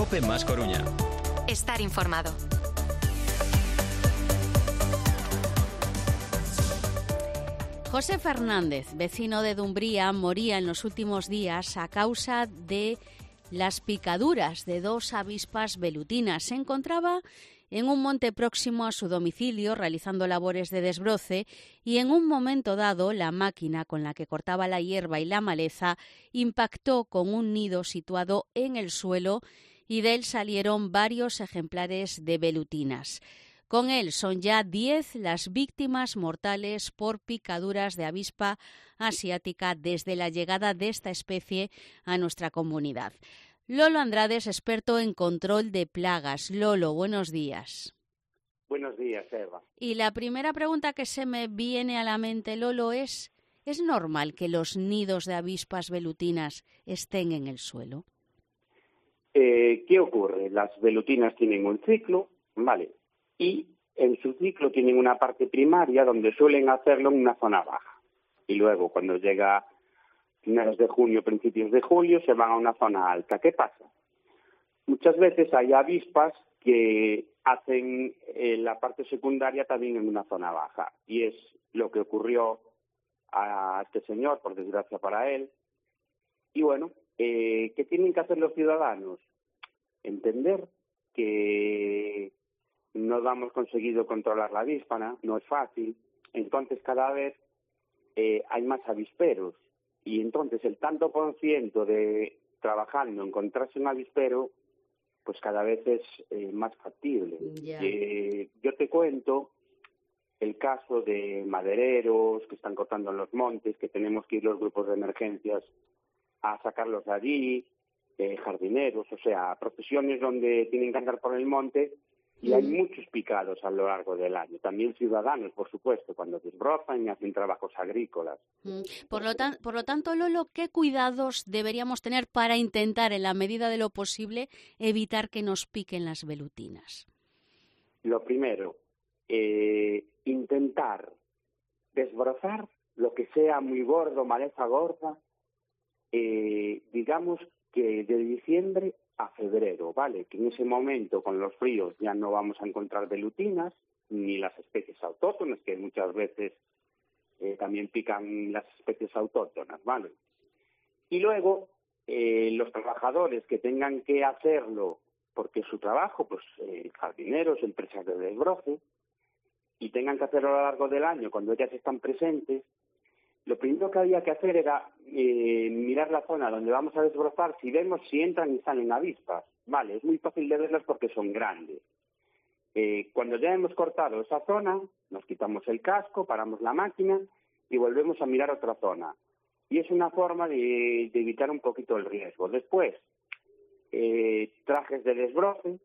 COPE más Coruña. Estar informado. José Fernández, vecino de Dumbría, moría en los últimos días a causa de las picaduras de 2 avispas velutinas. Se encontraba en un monte próximo a su domicilio realizando labores de desbroce y en un momento dado la máquina con la que cortaba la hierba y la maleza impactó con un nido situado en el suelo y de él salieron varios ejemplares de velutinas. Con él son ya 10 las víctimas mortales por picaduras de avispa asiática desde la llegada de esta especie a nuestra comunidad. Lolo Andrade es experto en control de plagas. Lolo, buenos días. Buenos días, Eva. Y la primera pregunta que se me viene a la mente, Lolo, ¿es normal que los nidos de avispas velutinas estén en el suelo? ¿Qué ocurre? Las velutinas tienen un ciclo, ¿vale? Y en su ciclo tienen una parte primaria donde suelen hacerlo en una zona baja. Y luego, cuando llega finales de junio, principios de julio, se van a una zona alta. ¿Qué pasa? Muchas veces hay avispas que hacen la parte secundaria también en una zona baja. Y es lo que ocurrió a este señor, por desgracia para él. Y bueno, ¿qué tienen que hacer los ciudadanos? Entender que no hemos conseguido controlar la avíspana, no es fácil, entonces cada vez hay más avisperos y entonces el tanto por ciento de trabajando encontrarse un avispero pues cada vez es más factible. Yeah. Yo te cuento el caso de madereros que están cortando en los montes, que tenemos que ir los grupos de emergencias a sacarlos de allí, jardineros, o sea, profesiones donde tienen que andar por el monte. Y hay muchos picados a lo largo del año. También ciudadanos, por supuesto, cuando desbrozan y hacen trabajos agrícolas. Por lo tanto, Lolo, ¿qué cuidados deberíamos tener para intentar, en la medida de lo posible, evitar que nos piquen las velutinas? Lo primero, intentar desbrozar lo que sea muy gordo, maleza gorda, digamos que de diciembre a febrero, ¿vale? Que en ese momento, con los fríos, ya no vamos a encontrar velutinas, ni las especies autóctonas, que muchas veces también pican las especies autóctonas, ¿vale? Y luego, los trabajadores que tengan que hacerlo, porque su trabajo, pues jardineros, empresas de desbroce, y tengan que hacerlo a lo largo del año, cuando ellas están presentes, lo primero que había que hacer era mirar la zona donde vamos a desbrozar, si vemos si entran y salen avispas. Vale, es muy fácil de verlas porque son grandes. Cuando ya hemos cortado esa zona, nos quitamos el casco, paramos la máquina y volvemos a mirar otra zona. Y es una forma de evitar un poquito el riesgo. Después, trajes de desbroce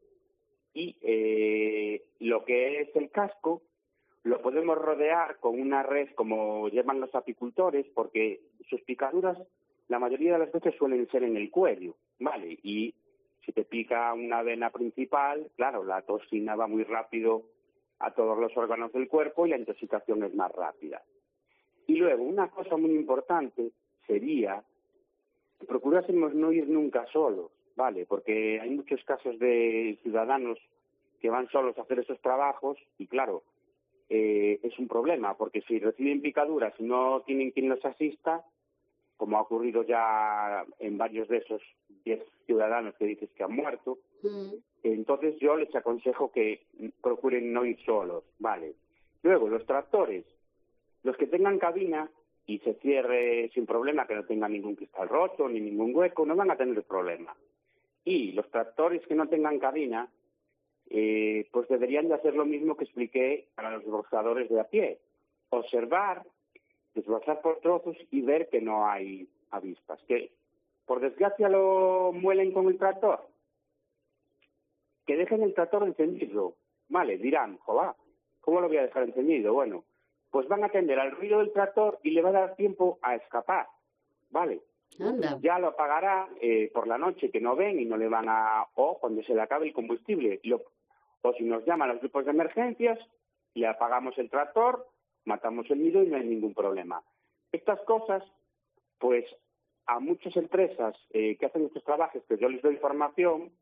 y lo que es el casco, lo podemos rodear con una red como llevan los apicultores, porque sus picaduras la mayoría de las veces suelen ser en el cuello, ¿vale? Y si te pica una vena principal, claro, la toxina va muy rápido a todos los órganos del cuerpo y la intoxicación es más rápida. Y luego, una cosa muy importante sería que procurásemos no ir nunca solos, ¿vale? Porque hay muchos casos de ciudadanos que van solos a hacer esos trabajos y, claro, es un problema, porque si reciben picaduras y no tienen quien los asista, como ha ocurrido ya en varios de esos 10 ciudadanos que dices que han muerto, entonces yo les aconsejo que procuren no ir solos, ¿vale? Luego, los tractores, los que tengan cabina y se cierre sin problema, que no tengan ningún cristal roto ni ningún hueco, no van a tener problema. Y los tractores que no tengan cabina, pues deberían de hacer lo mismo que expliqué para los desbrozadores de a pie. Observar, desbrozar por trozos y ver que no hay avispas. Que por desgracia lo muelen con el tractor. Que dejen el tractor encendido. Vale, dirán, joder, ¿cómo lo voy a dejar encendido? Bueno, pues van a atender al ruido del tractor y le va a dar tiempo a escapar. Vale. Anda. Ya lo apagará por la noche, que no ven y no le van a... o cuando se le acabe el combustible. O si nos llaman los grupos de emergencias, le apagamos el tractor, matamos el nido y no hay ningún problema. Estas cosas, pues a muchas empresas que hacen estos trabajos, que yo les doy formación,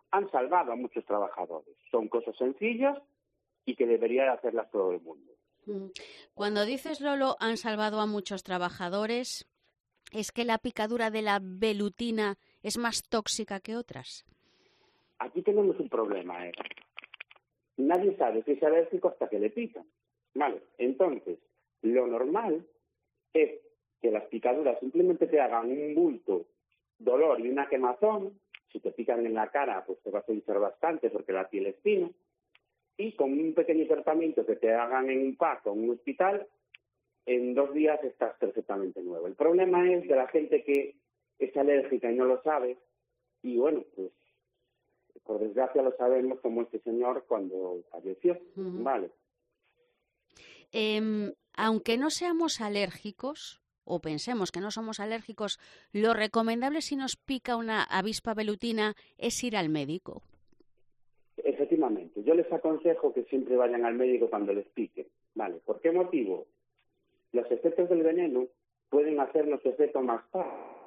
han salvado a muchos trabajadores. Son cosas sencillas y que debería de hacerlas todo el mundo. Cuando dices, Lolo, han salvado a muchos trabajadores, ¿es que la picadura de la velutina es más tóxica que otras? Aquí tenemos un problema, Nadie sabe si es alérgico hasta que le pican. Vale, entonces, lo normal es que las picaduras simplemente te hagan un bulto, dolor y una quemazón. Si te pican en la cara, pues te vas a hinchar bastante porque la piel es fina. Y con un pequeño tratamiento que te hagan en un PAC o en un hospital, en 2 días estás perfectamente nuevo. El problema es de la gente que es alérgica y no lo sabe. Y bueno, pues por desgracia lo sabemos, como este señor cuando falleció. Vale. Aunque no seamos alérgicos, o pensemos que no somos alérgicos, lo recomendable si nos pica una avispa velutina es ir al médico. Efectivamente, yo les aconsejo que siempre vayan al médico cuando les pique. Vale, ¿por qué motivo? Los efectos del veneno pueden hacernos efecto más tarde.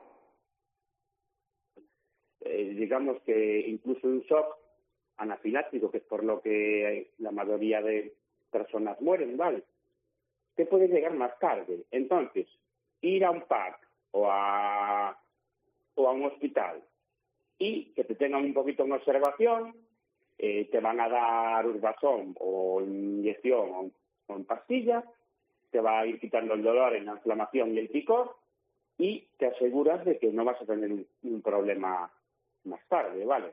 Digamos que incluso un shock anafiláctico, que es por lo que la mayoría de personas mueren, ¿vale? Que puede llegar más tarde. Entonces, ir a un PAC o a un hospital y que te tengan un poquito en observación, te van a dar urbazón o inyección o en pastilla, te va a ir quitando el dolor, la inflamación y el picor, y te aseguras de que no vas a tener un problema más tarde, ¿vale?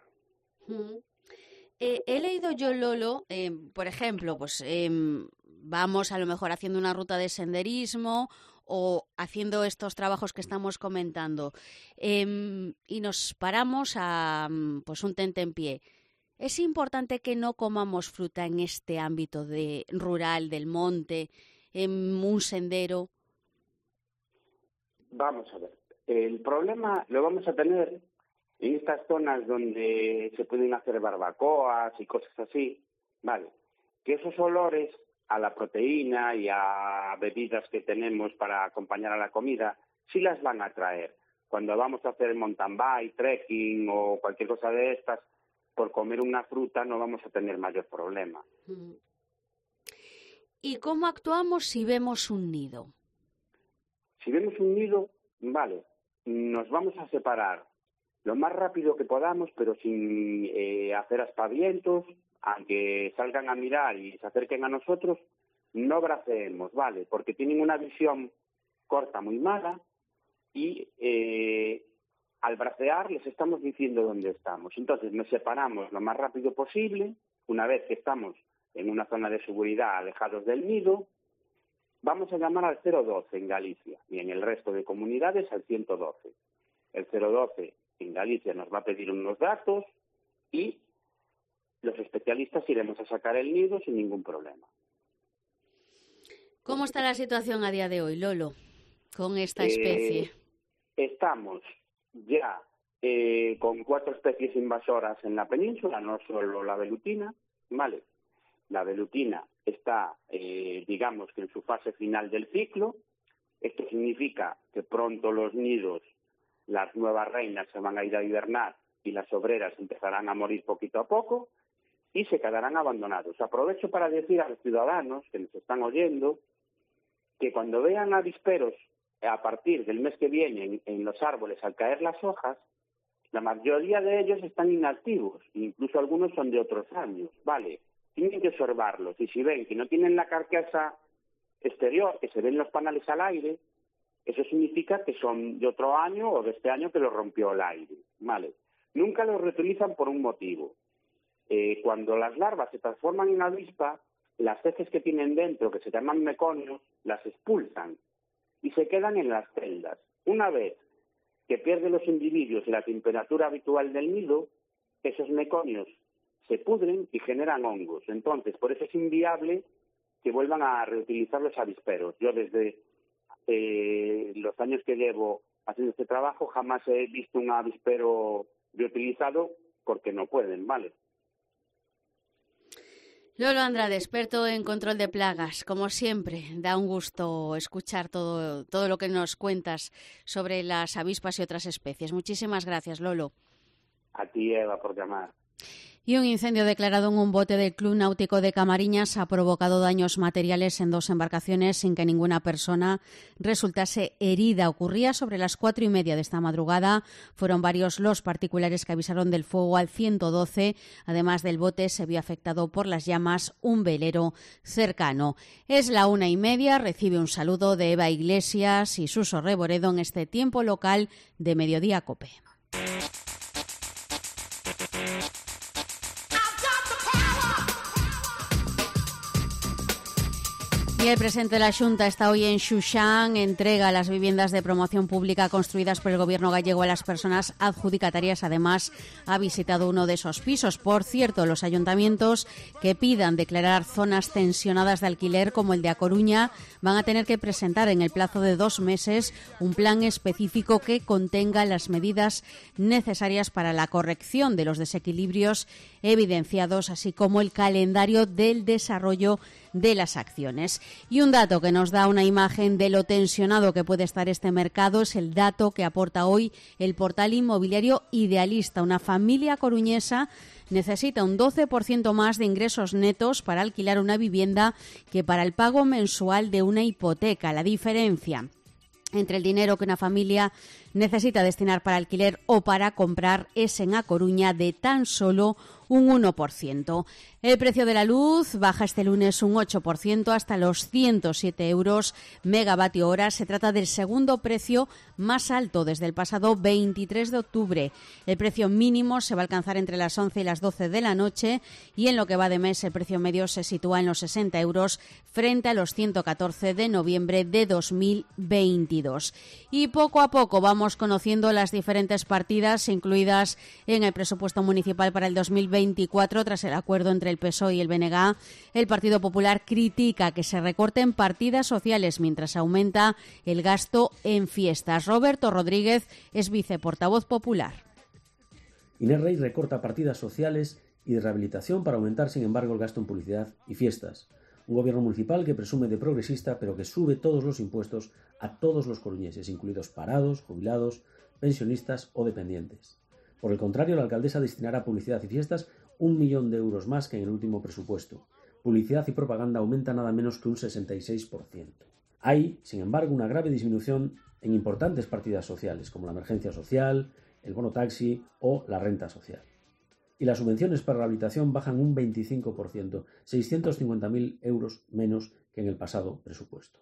He leído yo, Lolo, por ejemplo, pues vamos a lo mejor haciendo una ruta de senderismo o haciendo estos trabajos que estamos comentando y nos paramos a pues un tentempié. ¿Es importante que no comamos fruta en este ámbito rural, del monte, en un sendero? Vamos a ver. El problema lo vamos a tener en estas zonas donde se pueden hacer barbacoas y cosas así, ¿vale? Que esos olores a la proteína y a bebidas que tenemos para acompañar a la comida, sí las van a traer. Cuando vamos a hacer mountain bike, trekking o cualquier cosa de estas, por comer una fruta no vamos a tener mayor problema. ¿Y cómo actuamos si vemos un nido? Si vemos un nido, vale, nos vamos a separar lo más rápido que podamos, pero sin hacer aspavientos, aunque salgan a mirar y se acerquen a nosotros, no braceemos, ¿vale? Porque tienen una visión corta muy mala y al bracear les estamos diciendo dónde estamos. Entonces nos separamos lo más rápido posible, una vez que estamos en una zona de seguridad alejados del nido, vamos a llamar al 012 en Galicia y en el resto de comunidades al 112. El 012 en Galicia nos va a pedir unos datos y los especialistas iremos a sacar el nido sin ningún problema. ¿Cómo está la situación a día de hoy, Lolo, con esta especie? Estamos ya con 4 especies invasoras en la península, no solo la velutina, ¿vale? La velutina está, digamos que en su fase final del ciclo. Esto significa que pronto los nidos, las nuevas reinas se van a ir a hibernar y las obreras empezarán a morir poquito a poco y se quedarán abandonados. Aprovecho para decir a los ciudadanos que nos están oyendo que cuando vean avisperos a partir del mes que viene en los árboles al caer las hojas, la mayoría de ellos están inactivos, incluso algunos son de otros años, ¿vale? Tienen que observarlos y si ven que no tienen la carcasa exterior, que se ven los panales al aire, eso significa que son de otro año o de este año que los rompió el aire, ¿vale? Nunca los reutilizan por un motivo. Cuando las larvas se transforman en avispa, las heces que tienen dentro, que se llaman meconios, las expulsan y se quedan en las celdas. Una vez que pierden los individuos la temperatura habitual del nido, esos meconios se pudren y generan hongos. Entonces, por eso es inviable que vuelvan a reutilizar los avisperos. Yo desde los años que llevo haciendo este trabajo jamás he visto un avispero reutilizado porque no pueden, ¿vale? Lolo Andrade, experto en control de plagas. Como siempre, da un gusto escuchar todo lo que nos cuentas sobre las avispas y otras especies. Muchísimas gracias, Lolo. A ti, Eva, por llamar. Y un incendio declarado en un bote del Club Náutico de Camariñas ha provocado daños materiales en 2 embarcaciones sin que ninguna persona resultase herida. Ocurría sobre las 4:30 de esta madrugada. Fueron varios los particulares que avisaron del fuego al 112. Además del bote, se vio afectado por las llamas un velero cercano. Es la 1:30. Recibe un saludo de Eva Iglesias y Suso Reboredo en este tiempo local de Mediodía COPE. Y el presidente de la Xunta está hoy en Xuxán, entrega las viviendas de promoción pública construidas por el Gobierno gallego a las personas adjudicatarias. Además, ha visitado uno de esos pisos. Por cierto, los ayuntamientos que pidan declarar zonas tensionadas de alquiler, como el de A Coruña, van a tener que presentar en el plazo de 2 meses un plan específico que contenga las medidas necesarias para la corrección de los desequilibrios evidenciados, así como el calendario del desarrollo de las acciones. Y un dato que nos da una imagen de lo tensionado que puede estar este mercado es el dato que aporta hoy el portal inmobiliario Idealista. Una familia coruñesa necesita un 12% más de ingresos netos para alquilar una vivienda que para el pago mensual de una hipoteca. La diferencia entre el dinero que una familia necesita destinar para alquiler o para comprar es en A Coruña de tan solo un 1%. El precio de la luz baja este lunes un 8% hasta los 107 euros megavatio hora. Se trata del segundo precio más alto desde el pasado 23 de octubre. El precio mínimo se va a alcanzar entre las 11 y las 12 de la noche y en lo que va de mes el precio medio se sitúa en los 60 euros frente a los 114 de noviembre de 2022. Y poco a poco vamos conociendo las diferentes partidas incluidas en el presupuesto municipal para el 2024 tras el acuerdo entre el PSOE y el BNG. El Partido Popular critica que se recorten partidas sociales mientras aumenta el gasto en fiestas. Roberto Rodríguez es viceportavoz popular. Inés Rey recorta partidas sociales y de rehabilitación para aumentar, sin embargo, el gasto en publicidad y fiestas. Un gobierno municipal que presume de progresista, pero que sube todos los impuestos a todos los coruñeses, incluidos parados, jubilados, pensionistas o dependientes. Por el contrario, la alcaldesa destinará a publicidad y fiestas 1 millón de euros más que en el último presupuesto. Publicidad y propaganda aumenta nada menos que un 66%. Hay, sin embargo, una grave disminución en importantes partidas sociales, como la emergencia social, el bono taxi o la renta social. Y las subvenciones para rehabilitación bajan un 25%, 650.000 euros menos que en el pasado presupuesto.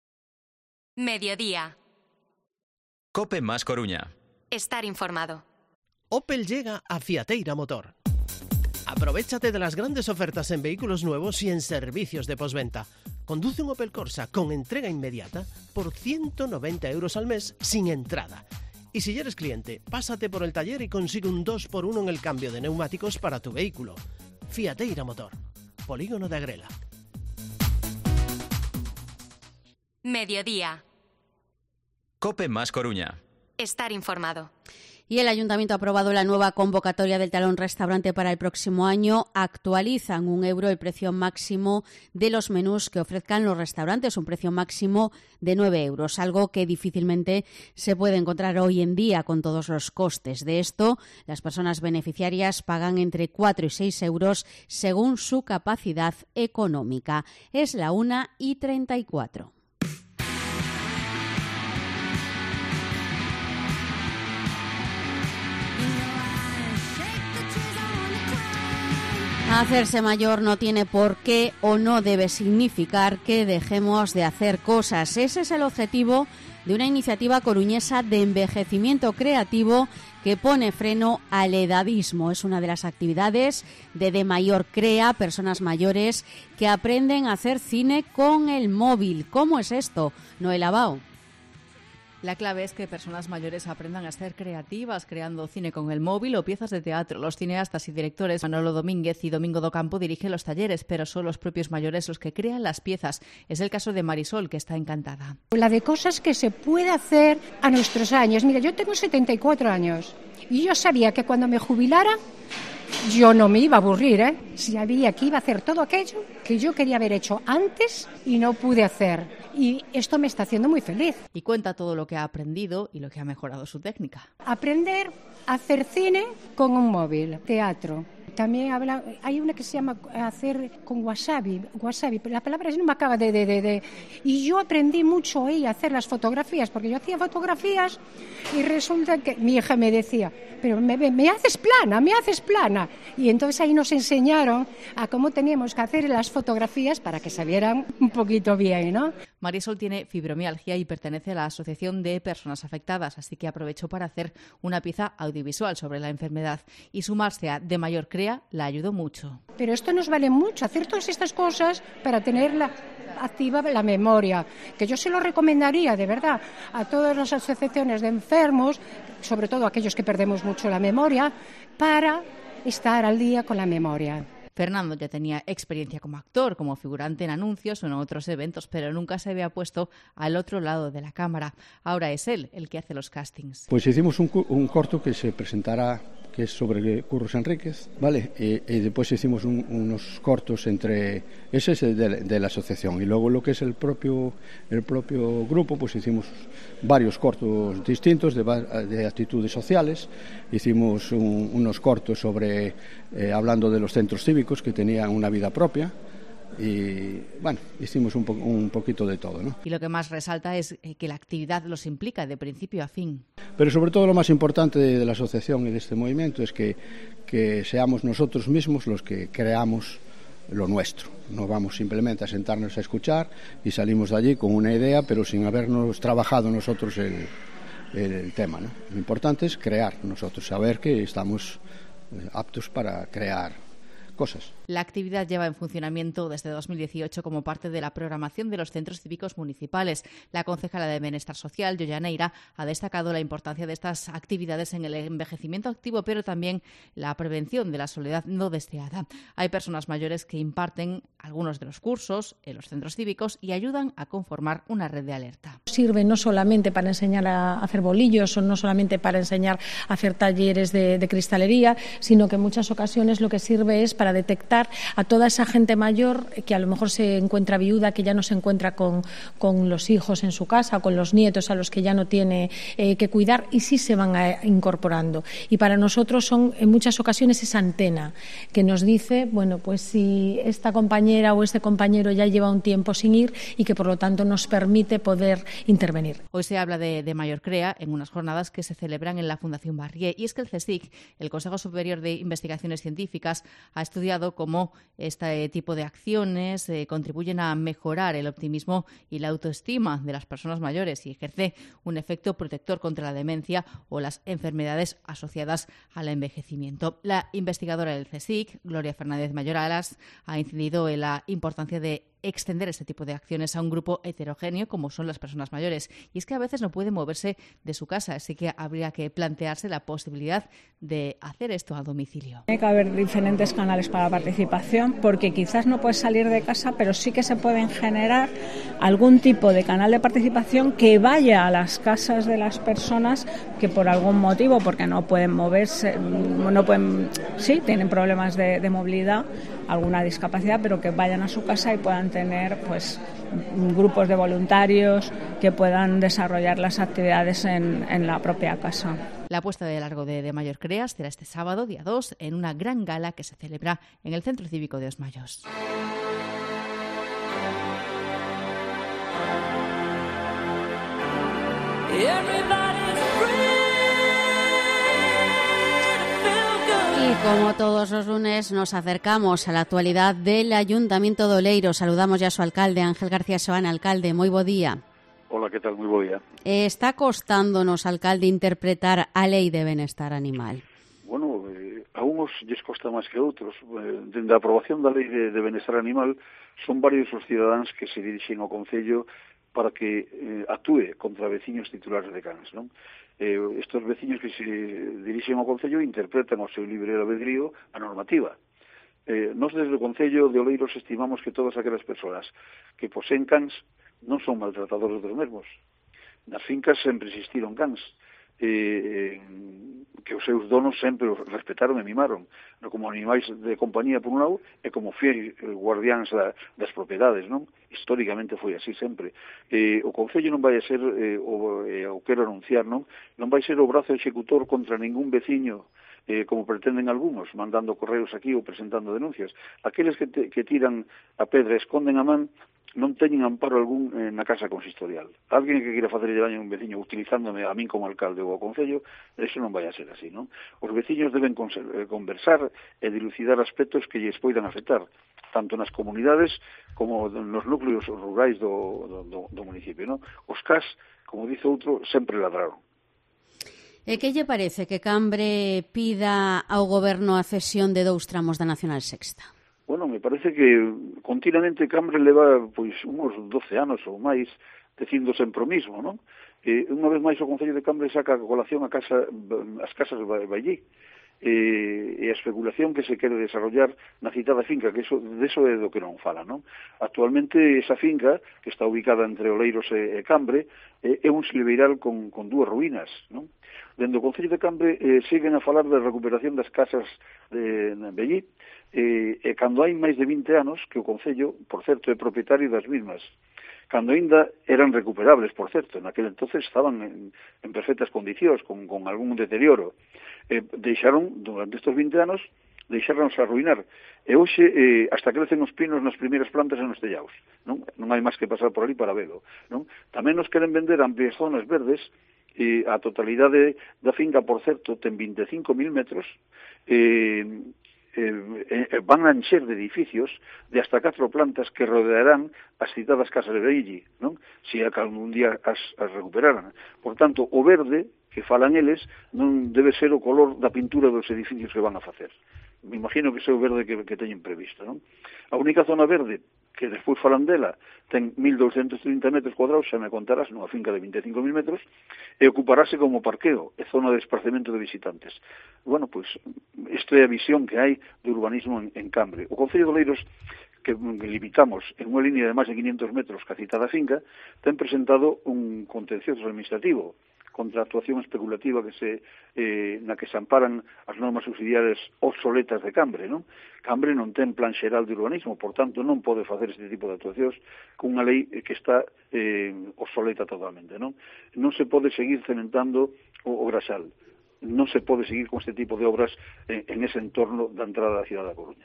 Mediodía. COPE más Coruña. Estar informado. Opel llega a Fiateira Motor. Aprovéchate de las grandes ofertas en vehículos nuevos y en servicios de postventa. Conduce un Opel Corsa con entrega inmediata por 190 euros al mes sin entrada. Y si ya eres cliente, pásate por el taller y consigue un 2x1 en el cambio de neumáticos para tu vehículo. Fiateira Motor, Polígono de Agrela. Mediodía. COPE más Coruña. Estar informado. Y el Ayuntamiento ha aprobado la nueva convocatoria del Talón Restaurante para el próximo año. Actualizan €1 el precio máximo de los menús que ofrezcan los restaurantes, un precio máximo de €9, algo que difícilmente se puede encontrar hoy en día con todos los costes. De esto, las personas beneficiarias pagan entre 4 y 6 euros según su capacidad económica. Es la 1:34. Hacerse mayor no tiene por qué o no debe significar que dejemos de hacer cosas. Ese es el objetivo de una iniciativa coruñesa de envejecimiento creativo que pone freno al edadismo. Es una de las actividades de De Mayor Crea, personas mayores que aprenden a hacer cine con el móvil. ¿Cómo es esto? Noela Bao. La clave es que personas mayores aprendan a ser creativas creando cine con el móvil o piezas de teatro. Los cineastas y directores Manolo Domínguez y Domingo Docampo dirigen los talleres, pero son los propios mayores los que crean las piezas. Es el caso de Marisol, que está encantada. La de cosas que se puede hacer a nuestros años. Mira, yo tengo 74 años y yo sabía que cuando me jubilara yo no me iba a aburrir, Sabía que iba a hacer todo aquello que yo quería haber hecho antes y no pude hacer. Y esto me está haciendo muy feliz. Y cuenta todo lo que ha aprendido y lo que ha mejorado su técnica. Aprender a hacer cine con un móvil, teatro. también hay una que se llama hacer con wasabi, la palabra no me acaba de... Y yo aprendí mucho ahí a hacer las fotografías, porque yo hacía fotografías y resulta que mi hija me decía, pero me haces plana. Y entonces ahí nos enseñaron a cómo teníamos que hacer las fotografías para que salieran un poquito bien, ¿no? Marisol tiene fibromialgia y pertenece a la Asociación de Personas Afectadas, así que aprovechó para hacer una pieza audiovisual sobre la enfermedad y sumarse a De Mayor Crea la ayudó mucho. Pero esto nos vale mucho, hacer todas estas cosas para tenerla activa la memoria, que yo se lo recomendaría de verdad a todas las asociaciones de enfermos, sobre todo aquellos que perdemos mucho la memoria, para estar al día con la memoria. Fernando ya tenía experiencia como actor, como figurante en anuncios o en otros eventos, pero nunca se había puesto al otro lado de la cámara. Ahora es él el que hace los castings. Pues hicimos un corto que se presentará, que es sobre Curros Enríquez, ¿vale? Y después hicimos unos cortos entre... Ese es de la asociación. Y luego lo que es el propio grupo, pues hicimos varios cortos distintos de actitudes sociales. Hicimos unos cortos sobre... hablando de los centros cívicos que tenían una vida propia. Y bueno, hicimos un poquito de todo, ¿no? Y lo que más resalta es que la actividad los implica de principio a fin. Pero sobre todo lo más importante de la asociación y de este movimiento es que seamos nosotros mismos los que creamos lo nuestro. No vamos simplemente a sentarnos a escuchar y salimos de allí con una idea, pero sin habernos trabajado nosotros el tema, ¿no? Lo importante es crear nosotros, saber que estamos aptos para crear cosas. La actividad lleva en funcionamiento desde 2018 como parte de la programación de los centros cívicos municipales. La concejala de Bienestar Social, Yoya Neira, ha destacado la importancia de estas actividades en el envejecimiento activo, pero también la prevención de la soledad no deseada. Hay personas mayores que imparten algunos de los cursos en los centros cívicos y ayudan a conformar una red de alerta. Sirve no solamente para enseñar a hacer bolillos o no solamente para enseñar a hacer talleres de cristalería, sino que en muchas ocasiones lo que sirve es para detectar a toda esa gente mayor que a lo mejor se encuentra viuda, que ya no se encuentra con los hijos en su casa o con los nietos a los que ya no tiene que cuidar y sí se van incorporando. Y para nosotros son en muchas ocasiones esa antena que nos dice, bueno, pues si esta compañera o este compañero ya lleva un tiempo sin ir y que por lo tanto nos permite poder intervenir. Hoy se habla de Mayor Crea en unas jornadas que se celebran en la Fundación Barrié, y es que el CSIC, el Consejo Superior de Investigaciones Científicas, ha estudiado cómo este tipo de acciones contribuyen a mejorar el optimismo y la autoestima de las personas mayores y ejerce un efecto protector contra la demencia o las enfermedades asociadas al envejecimiento. La investigadora del CSIC, Gloria Fernández Mayoralas, ha incidido en la importancia de extender este tipo de acciones a un grupo heterogéneo como son las personas mayores. Y es que a veces no pueden moverse de su casa, así que habría que plantearse la posibilidad de hacer esto a domicilio. Tiene que haber diferentes canales para la participación, porque quizás no puedes salir de casa, pero sí que se pueden generar algún tipo de canal de participación que vaya a las casas de las personas que por algún motivo, porque no pueden moverse, tienen problemas de movilidad, alguna discapacidad, pero que vayan a su casa y puedan tener pues grupos de voluntarios que puedan desarrollar las actividades en la propia casa. La puesta de largo de Mayor Crea será este sábado, día 2, en una gran gala que se celebra en el Centro Cívico de Os Mayos. Y como todos los lunes nos acercamos a la actualidad del Ayuntamiento de Oleiro. Saludamos ya a su alcalde, Ángel García Soana. Alcalde, moi bo día. Hola, que tal? Moi bo día. Está costándonos, alcalde, interpretar a Lei de Benestar Animal? Bueno, a uns lles costa máis que a outros. Dende a aprobación da Lei de Benestar Animal son varios os cidadáns que se dirixen ao Concello para que actúe contra veciños titulares de cans, non? Estos veciños que se dirixen ao Concello interpretan ao seu libre albedrío a normativa. Nos desde o Concello de Oleiros estimamos que todas aquelas persoas que poseen cans non son maltratadores dos mesmos. Nas fincas sempre existiron cans, que os seus donos sempre os respetaron e mimaron, como animais de compañía por un lado e como fiel guardiáns das propiedades, non? Históricamente foi así sempre. O Concello non vai a ser, o quero anunciar, non vai ser o brazo executor contra ningún veciño como pretenden algunos, mandando correos aquí ou presentando denuncias. Aqueles que tiran a pedra e esconden a man non teñen amparo algún na casa consistorial. Alguén que queira facerlle daño a un veciño utilizándome a min como alcalde ou ao concello, eso non vai a ser así, non? Os veciños deben conversar e dilucidar aspectos que lles poidan afectar, tanto nas comunidades como nos núcleos rurais do municipio, non? Os CAS, como dice outro, sempre ladraron. E que lle parece que Cambre pida ao goberno a cesión de 2 tramos da Nacional Sexta? Bueno, me parece que continuamente Cambre leva pois uns 12 anos ou máis dicindo sempre o mismo, non? Unha vez máis o Concello de Cambre saca a colación as casas de Baillí e a especulación que se quere desarrollar na citada finca, que deso é do que non fala, non? Actualmente esa finca, que está ubicada entre Oleiros e Cambre, é un silveiral con 2 ruínas, non? Dende o Concello de Cambre siguen a falar da recuperación das casas de Baillí, e cando hai máis de 20 anos que o Concello, por certo, é propietario das mismas, cando ainda eran recuperables, por certo, naquele entonces estaban en perfectas condicións, con algún deterioro. Deixaron, durante estes 20 anos, deixáronse arruinar. E hoxe, hasta crecen os pinos nas primeiras plantas e nos tellaos. Non hai máis que pasar por ali para velo. Non? Tamén nos queren vender amplias zonas verdes, e a totalidade da finca, por certo, ten 25.000 metros, van a encher de edificios de hasta 4 plantas que rodearán as citadas casas de Bailli, non? Se algún día as recuperaran. Por tanto, o verde que falan eles non debe ser o color da pintura dos edificios que van a facer. Me imagino que ese é o verde que teñen previsto, non? A única zona verde que despois falan dela, ten 1.230 metros cuadrados, xa me contarás, nunha finca de 25.000 metros, e ocuparase como parqueo e zona de desplazamento de visitantes. Bueno, pois, isto é a visión que hai de urbanismo en Cambre. O Concello de Oleiros, que limitamos en unha línea de máis de 500 metros que a citada finca, ten presentado un contencioso administrativo contra a actuación especulativa na que se amparan as normas subsidiarias obsoletas de Cambre, non? Cambre non ten plan xeral de urbanismo, por tanto non pode facer este tipo de actuacións con unha lei que está obsoleta totalmente, non? Non se pode seguir cementando o Graxal, non se pode seguir con este tipo de obras en ese entorno da entrada da cidade da Coruña.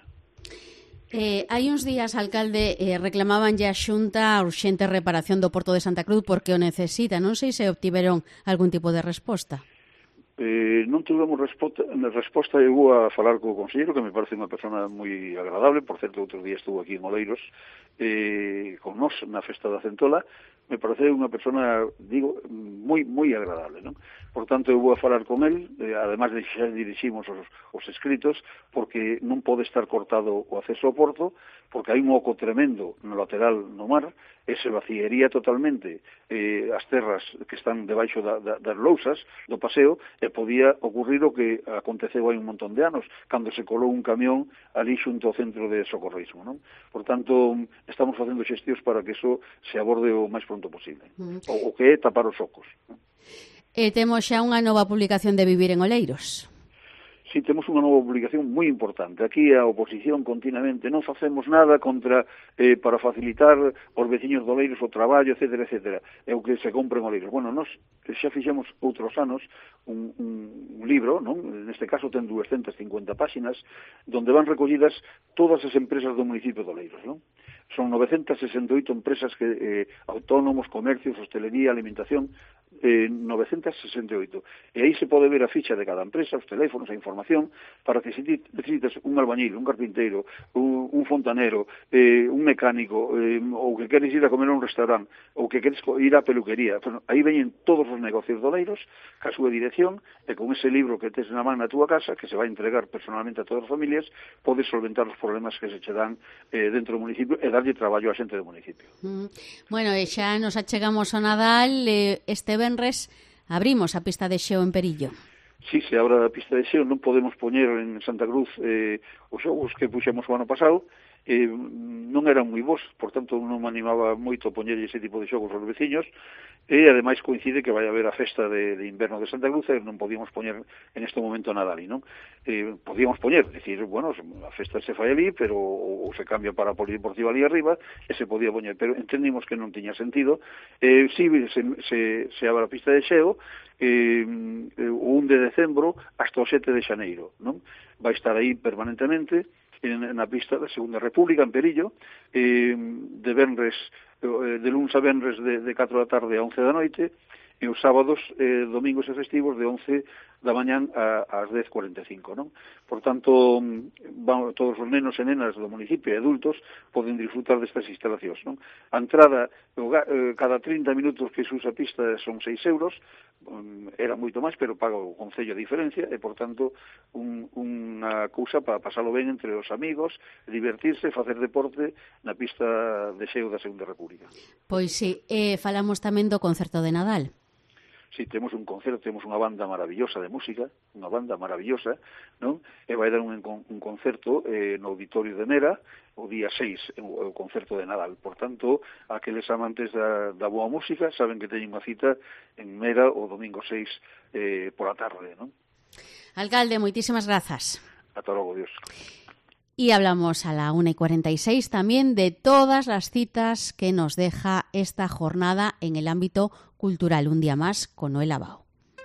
Hai uns días, alcalde, reclamabanlle a Xunta a urxente reparación do Porto de Santa Cruz porque o necesita. Non sei se obtiveron algún tipo de resposta. Non tivemos resposta. Eu vou a falar co conselleiro, que me parece unha persona moi agradable. Por certo, outro día estuvo aquí en Oleiros con nós na festa da Centola. Me parece unha persona, digo, moi agradable, non? Por tanto, eu vou a falar con el, además de xa diriximos os escritos, porque non pode estar cortado o acceso ao porto, porque hai un oco tremendo no lateral no mar, e se vaciería totalmente as terras que están debaixo das lousas do paseo, e podía ocurrir o que aconteceu hai un montón de anos, cando se colou un camión ali xunto ao centro de socorrismo, non? Por tanto, estamos facendo xestións para que iso se aborde o máis pronto posible. O que é tapar os ocos. Temos xa unha nova publicación de Vivir en Oleiros. Sí, temos unha nova publicación moi importante. Aquí a oposición continuamente non facemos nada para facilitar aos veciños de Oleiros o traballo, etcétera, etcétera. É o que se compra en Oleiros. Bueno, nós xa fixemos outros anos un libro, non? Neste caso ten 250 páxinas, donde van recollidas todas as empresas do municipio de Oleiros, non? Son 968 empresas autónomos, comercios, hostelería, alimentación, 968. E aí se pode ver a ficha de cada empresa, os teléfonos, a información, para que se necesites un albañil, un carpinteiro, un fontanero, un mecánico, ou que queres ir a comer a un restaurante, ou que queres ir á peluquería. Bueno, aí veñen todos os negocios de Oleiros, ca súa dirección, e con ese libro que tes na man na túa casa, que se vai entregar personalmente a todas as familias, podes solventar os problemas que se che dan dentro do municipio e darlle traballo á xente do municipio. Bueno, e xa nos achegamos ao Nadal, este venres abrimos a pista de xeo en Perillo. Sí, se abra a pista de xeo, non podemos poñer en Santa Cruz os xogos que puxemos o ano pasado, non eran moi bons, por tanto non me animaba moito a poñer ese tipo de xogos aos veciños, e ademais coincide que vai haber a festa de inverno de Santa Cruz e non podíamos poñer en este momento nada ali, non? Podíamos poñer, decir, bueno, a festa se fai ali, pero ou se cambia para a Polideportiva ali arriba, e se podía poñer, pero entendimos que non tiña sentido. Si se abre a pista de xeo, o 1 de decembro hasta o 7 de xaneiro, non? Vai estar aí permanentemente na pista da Segunda República, en Perillo, de venres, de luns a venres de 4 da tarde a 11 da noite, e os sábados, domingos e festivos de 11 da mañán ás 10:45, non? Por tanto, todos os nenos e nenas do municipio e adultos poden disfrutar destas instalacións, non? A entrada, cada 30 minutos que se usa a pista son 6 euros, era moito máis, pero paga o Concello a diferencia, e, por tanto, unha cousa para pasalo ben entre os amigos, divertirse, facer deporte na pista de xeo da Segunda República. Pois sí, falamos tamén do concerto de Nadal. Sí, temos un concerto, temos unha banda maravillosa de música, unha banda maravillosa, non? E vai dar un concerto no Auditorio de Mera, o día 6, o concerto de Nadal. Por tanto, aqueles amantes da boa música saben que teñen unha cita en Mera o domingo 6 pola tarde, non? Alcalde, moitísimas grazas. Ata logo, Dios. Y hablamos a la 1:46 también de todas las citas que nos deja esta jornada en el ámbito cultural. Un día más con Noel Abao.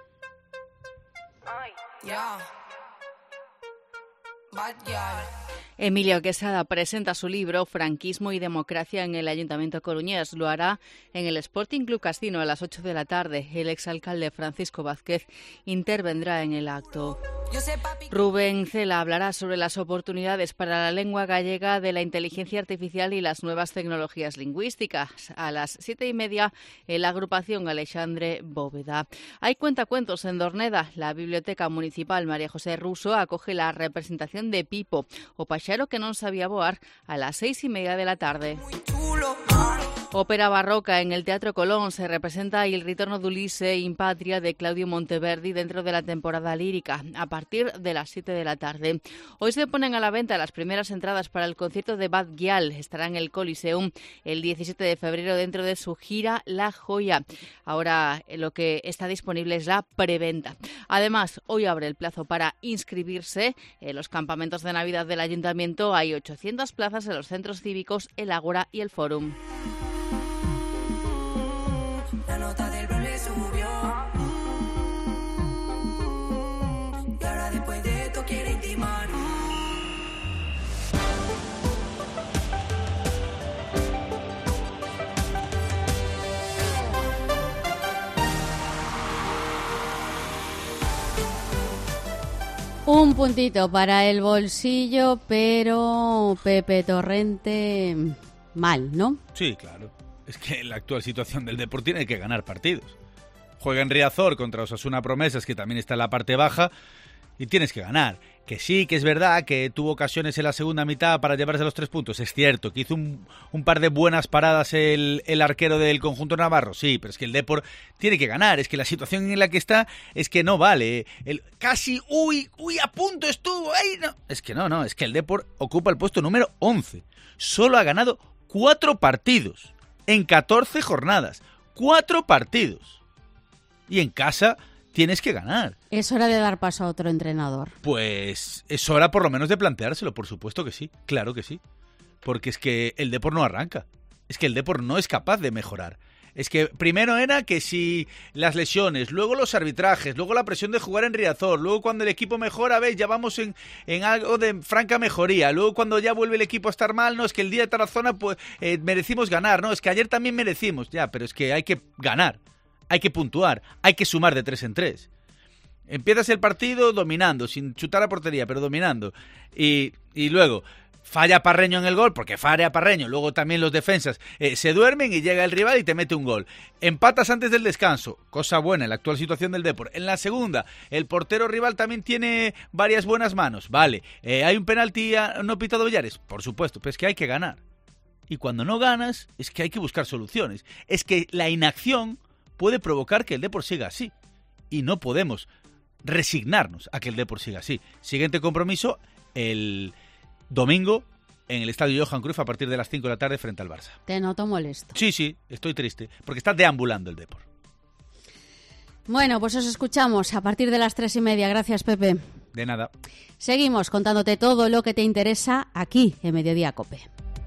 Emilio Quesada presenta su libro Franquismo y democracia en el Ayuntamiento coruñés. Lo hará en el Sporting Club Castino a las 8 de la tarde. El exalcalde Francisco Vázquez intervendrá en el acto. Rubén Cela hablará sobre las oportunidades para la lengua gallega de la inteligencia artificial y las nuevas tecnologías lingüísticas. A las 7:30 en la agrupación Alexandre Bóveda. Hay cuentacuentos en Dorneda. La Biblioteca Municipal María José Russo acoge la representación de Pipo, o paxaro que non sabía voar, a las 6:30 de la tarde. Ópera barroca en el Teatro Colón. Se representa El ritorno de Ulisse in Patria de Claudio Monteverdi dentro de la temporada lírica a partir de las 7 de la tarde. Hoy se ponen a la venta las primeras entradas para el concierto de Bad Gyal. Estará en el Coliseum el 17 de febrero dentro de su gira La Joya. Ahora lo que está disponible es la preventa. Además, hoy abre el plazo para inscribirse en los campamentos de Navidad del Ayuntamiento. Hay 800 plazas en los centros cívicos, el Ágora y el Fórum. La nota del bro le subió. Y ahora después de esto quiere intimar. Un puntito para el bolsillo, pero Pepe Torrente mal, ¿no? Sí, claro. Es que en la actual situación del Depor tiene que ganar partidos. Juega en Riazor contra Osasuna Promesas, que también está en la parte baja, y tienes que ganar. Que sí, que es verdad que tuvo ocasiones en la segunda mitad para llevarse los 3 puntos. Es cierto que hizo un par de buenas paradas el arquero del conjunto navarro. Sí, pero es que el Depor tiene que ganar. Es que la situación en la que está es que no vale. Casi, uy, a punto estuvo. Ay, no. Es que no. Es que el Depor ocupa el puesto número 11. Solo ha ganado 4 partidos. En 14 jornadas. 4 partidos. Y en casa tienes que ganar. Es hora de dar paso a otro entrenador. Pues es hora por lo menos de planteárselo, por supuesto que sí. Claro que sí. Porque es que el Depor no arranca. Es que el Depor no es capaz de mejorar. Es que primero era que si las lesiones, luego los arbitrajes, luego la presión de jugar en Riazor, luego cuando el equipo mejora, ¿ves? Ya vamos en algo de franca mejoría. Luego cuando ya vuelve el equipo a estar mal, no, es que el día de Tarazona pues merecimos ganar, no, es que ayer también merecimos. Ya, pero es que hay que ganar, hay que puntuar, hay que sumar de 3 en 3. Empiezas el partido dominando, sin chutar a portería, pero dominando. Y luego falla Parreño en el gol, porque falla Parreño. Luego también los defensas se duermen y llega el rival y te mete un gol. Empatas antes del descanso, cosa buena en la actual situación del Depor. En la segunda, el portero rival también tiene varias buenas manos. Vale, hay un penalti no pitado Villares, por supuesto, pero es que hay que ganar. Y cuando no ganas, es que hay que buscar soluciones. Es que la inacción puede provocar que el Depor siga así. Y no podemos resignarnos a que el Depor siga así. Siguiente compromiso, el domingo en el estadio Johan Cruyff a partir de las 5 de la tarde frente al Barça. Te noto molesto. Sí, estoy triste, porque está deambulando el Depor. Bueno, pues os escuchamos a partir de las 3:30. Gracias, Pepe. De nada. Seguimos contándote todo lo que te interesa aquí en Mediodía COPE.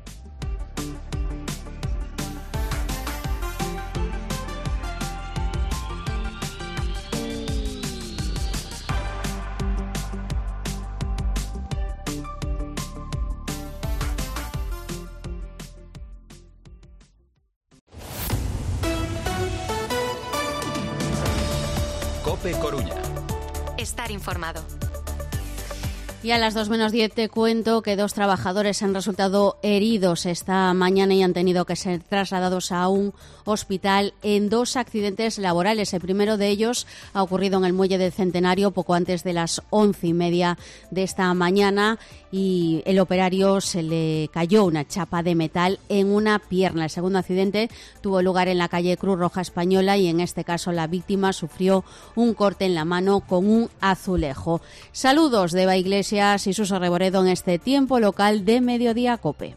COPE Coruña. Estar informado. Y a las 2:10 te cuento que 2 trabajadores han resultado heridos esta mañana y han tenido que ser trasladados a un hospital en 2 accidentes laborales. El primero de ellos ha ocurrido en el Muelle del Centenario poco antes de las 11:30 de esta mañana y el operario se le cayó una chapa de metal en una pierna. El segundo accidente tuvo lugar en la calle Cruz Roja Española y en este caso la víctima sufrió un corte en la mano con un azulejo. Saludos de Eva Iglesias y Suso Reboredo en este tiempo local de Mediodía COPE.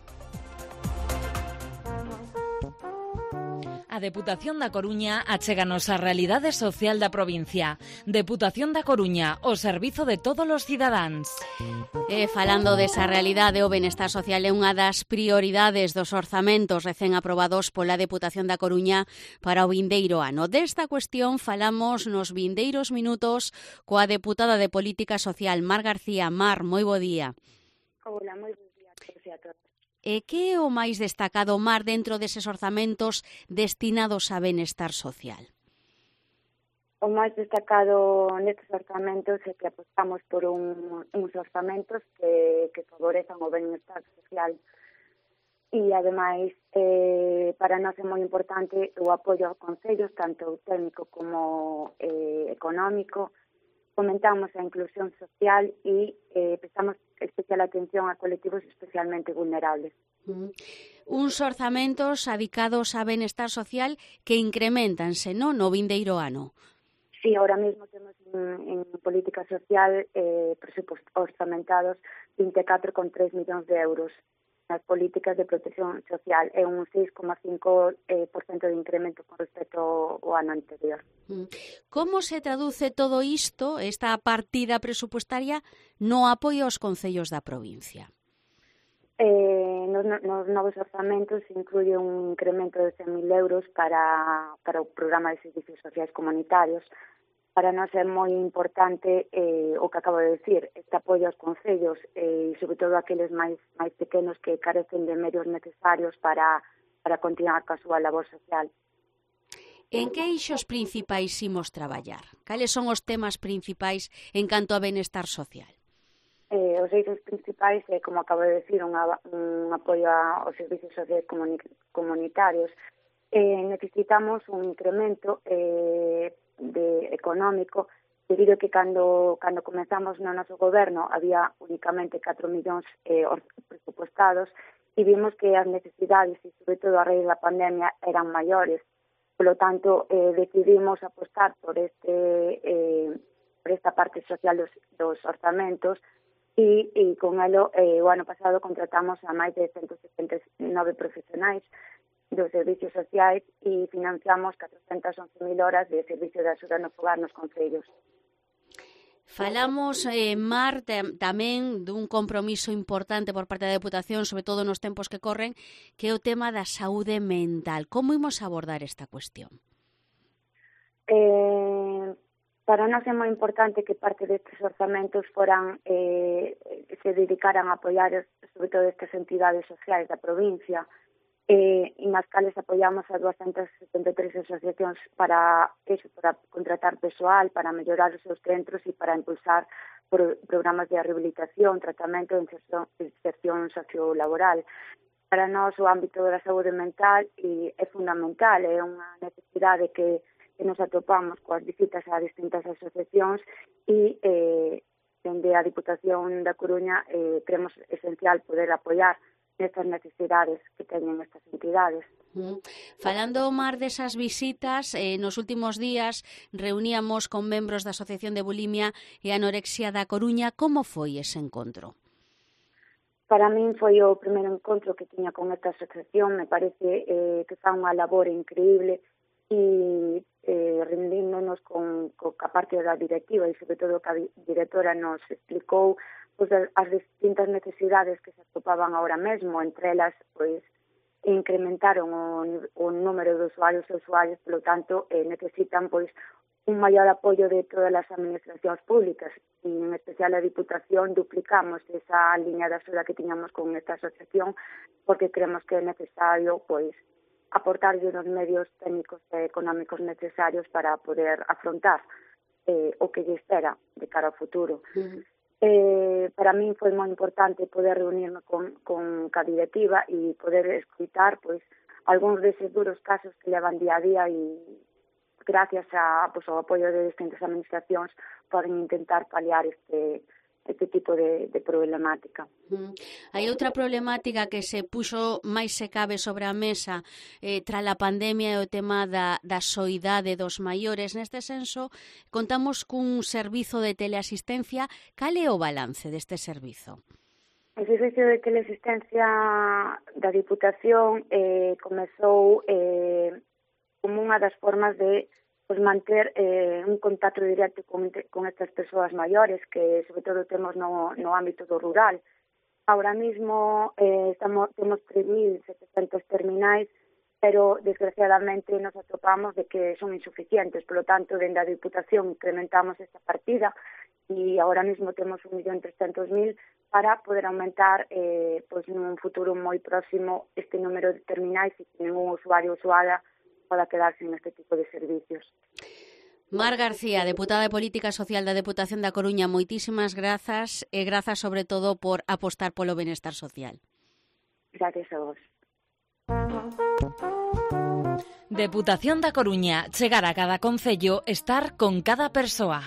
A Deputación da Coruña achéganos a realidade social da provincia. Deputación da Coruña, o servizo de todos os cidadáns. Falando desa realidade, o benestar social é unha das prioridades dos orzamentos recén aprobados pola Deputación da Coruña para o vindeiro ano. Desta cuestión falamos nos vindeiros minutos coa deputada de Política Social, Mar García. Mar, moi bo día. Hola, moi bo día a todos. E que é o máis destacado, Mar, dentro deses orzamentos destinados a benestar social? O máis destacado nestes orzamentos é que apostamos por uns orzamentos que favorezan o benestar social. E, ademais, para nós é moi importante o apoio aos concellos, tanto técnico como económico. Fomentamos a inclusión social e prestamos especial atención a colectivos especialmente vulnerables. Uns orzamentos adicados a benestar social que incrementanse, non, no vindeiro ano? Sí, ahora mesmo temos en política social presupostos orzamentados 24,3 millóns de euros. Nas políticas de protección social é un 6,5% de incremento con respecto ao ano anterior. Como se traduce todo isto, esta partida presupuestaria, no apoio aos concellos da provincia? Nos novos orzamentos incluye un incremento de 100.000 euros para o programa de servicios sociais comunitarios. Para nós é moi importante o que acabo de decir, este apoio aos concellos e sobre todo aqueles máis pequenos que carecen de medios necesarios para continuar coa súa labor social. En que eixos principais imos traballar? Cales son os temas principais en canto a benestar social? Os eixos principais é, como acabo de decir, un apoio aos servicios sociais comunitarios. Necesitamos un incremento económico, debido que cando comenzamos no noso goberno había únicamente 4 millóns presupuestados e vimos que as necesidades e sobre todo a raíz da pandemia eran maiores. Por lo tanto, decidimos apostar por esta parte social dos orzamentos e con elo o ano pasado contratamos a máis de 179 profesionais dos servicios sociais e financiamos 411.000 horas de servicio de axuda no fogar nos concellos. Falamos, Mar, tamén dun compromiso importante por parte da Deputación, sobre todo nos tempos que corren, que é o tema da saúde mental. Como imos abordar esta cuestión? Para nós é moi importante que parte destes orzamentos se dedicaran a apoiar sobre todo estas entidades sociais da provincia, e nas cales apoiamos a 273 asociacións para contratar persoal, para mellorar os seus centros e para impulsar programas de rehabilitación, tratamento e inserción sociolaboral. Para nós o ámbito da saúde mental é fundamental, é unha necesidade que nos atopamos coas visitas a distintas asociacións e dende a Diputación da Coruña creemos esencial poder apoiar nestas necesidades que teñen estas entidades. Falando, Mar, desas visitas, nos últimos días reuníamos con membros da Asociación de Bulimia e Anorexia da Coruña. Como foi ese encontro? Para min foi o primeiro encontro que tiña con esta asociación, me parece que fa unha labor increíble e rendíndonos con a parte da directiva e sobre todo que a directora nos explicou pues, as distintas necesidades que se atopaban ahora mesmo, entre elas pues, incrementaron o número de usuarios e usuarios, polo tanto necesitan pues, un maior apoio de todas as administracións públicas e en especial a Diputación duplicamos esa liña de axuda que tiñamos con esta asociación porque creemos que é necesario pois aportarlle os medios técnicos e económicos necesarios para poder afrontar o que lle espera de cara ao futuro. Para min foi moi importante poder reunirme con a directiva e poder escutar pois algúns deses duros casos que levan día a día e gracias ao apoio de distintas administracións poden intentar paliar este tipo de problemática. Hai outra problemática que se puxo máis se cabe sobre a mesa tras a pandemia e o tema da soidade dos maiores. Neste senso, contamos cun servizo de teleasistencia. Cal é o balance deste servizo? O servicio de teleasistencia da Diputación comezou como unha das formas de pues, manter un contacto directo con estas persoas maiores que sobre todo temos no ámbito do rural. Ahora mismo temos 3.700 terminais, pero desgraciadamente nos atopamos de que son insuficientes, por lo tanto, dende a Diputación incrementamos esta partida e ahora mismo temos 1.300.000 para poder aumentar pues, nun futuro moi próximo este número de terminais e que ningún usuario ou usuaria poda quedarse neste tipo de servicios. Mar García, deputada de Política Social da Deputación da Coruña, moitísimas grazas e grazas sobre todo por apostar polo benestar social. Gracias a vos. Deputación da Coruña, chegar a cada concello, estar con cada persoa.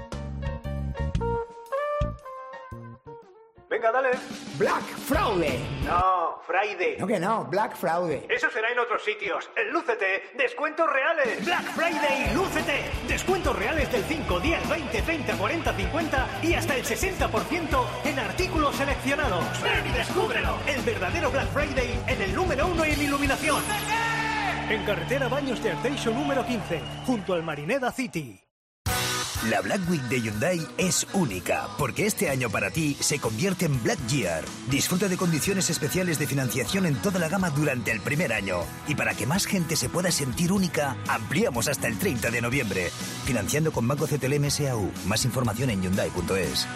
Venga, dale. Black Fraude. No, Friday. No que no, Black Fraude. Eso será en otros sitios. En Lúcete, descuentos reales. Black Friday, Lúcete. Descuentos reales del 5, 10, 20, 30, 40, 50 y hasta el 60% en artículos seleccionados. ¡Ven y descúbrelo! El verdadero Black Friday en el número 1 en iluminación. ¡Lúcete! En carretera Baños de Arteixo número 15, junto al Marineda City. La Black Week de Hyundai es única, porque este año para ti se convierte en Black Year. Disfruta de condiciones especiales de financiación en toda la gama durante el primer año. Y para que más gente se pueda sentir única, ampliamos hasta el 30 de noviembre. Financiando con Banco CTLM S.A.U. Más información en Hyundai.es.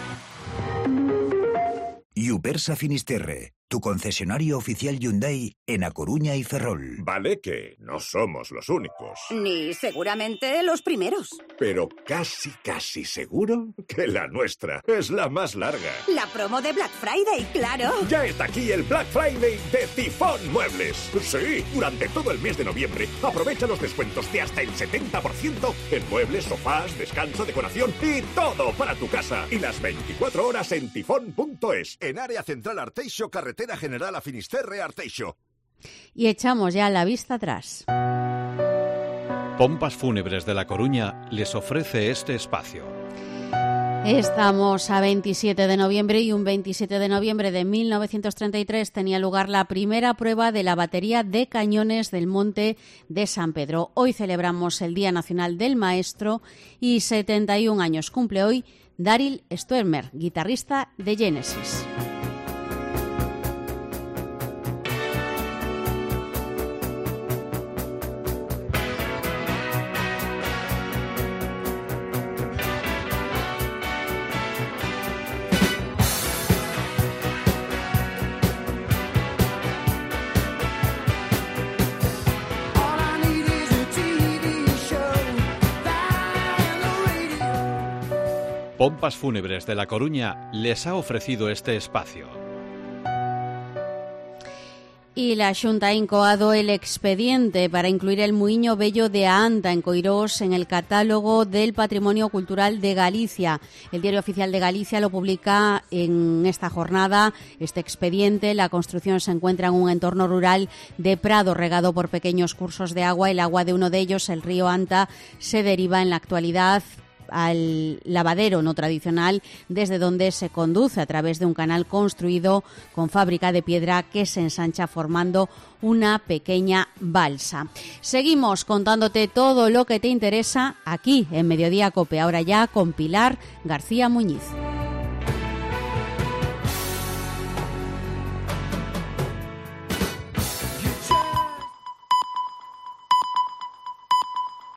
Yupersa Finisterre, tu concesionario oficial Hyundai en A Coruña y Ferrol. Vale que no somos los únicos. Ni seguramente los primeros. Pero casi seguro que la nuestra es la más larga. La promo de Black Friday, claro. Ya está aquí el Black Friday de Tifón Muebles. Sí, durante todo el mes de noviembre aprovecha los descuentos de hasta el 70% en muebles, sofás, descanso, decoración y todo para tu casa. Y las 24 horas en tifón.es. En área central Arteixo, carretera general a Finisterre, Arteixo. Y echamos ya la vista atrás. Pompas Fúnebres de La Coruña les ofrece este espacio. Estamos a 27 de noviembre y un 27 de noviembre de 1933 tenía lugar la primera prueba de la batería de cañones del Monte de San Pedro. Hoy celebramos el Día Nacional del Maestro y 71 años cumple hoy Daryl Stuermer, guitarrista de Genesis. Pompas Fúnebres de La Coruña les ha ofrecido este espacio. Y la Xunta ha incoado el expediente para incluir el Muiño Bello de Aanta en Coirós en el catálogo del Patrimonio Cultural de Galicia. El Diario Oficial de Galicia lo publica en esta jornada. Este expediente, la construcción se encuentra en un entorno rural de prado regado por pequeños cursos de agua. El agua de uno de ellos, el río Anta, se deriva en la actualidad al lavadero no tradicional, desde donde se conduce a través de un canal construido con fábrica de piedra que se ensancha formando una pequeña balsa. Seguimos contándote todo lo que te interesa aquí en Mediodía Cope, ahora ya con Pilar García Muñiz.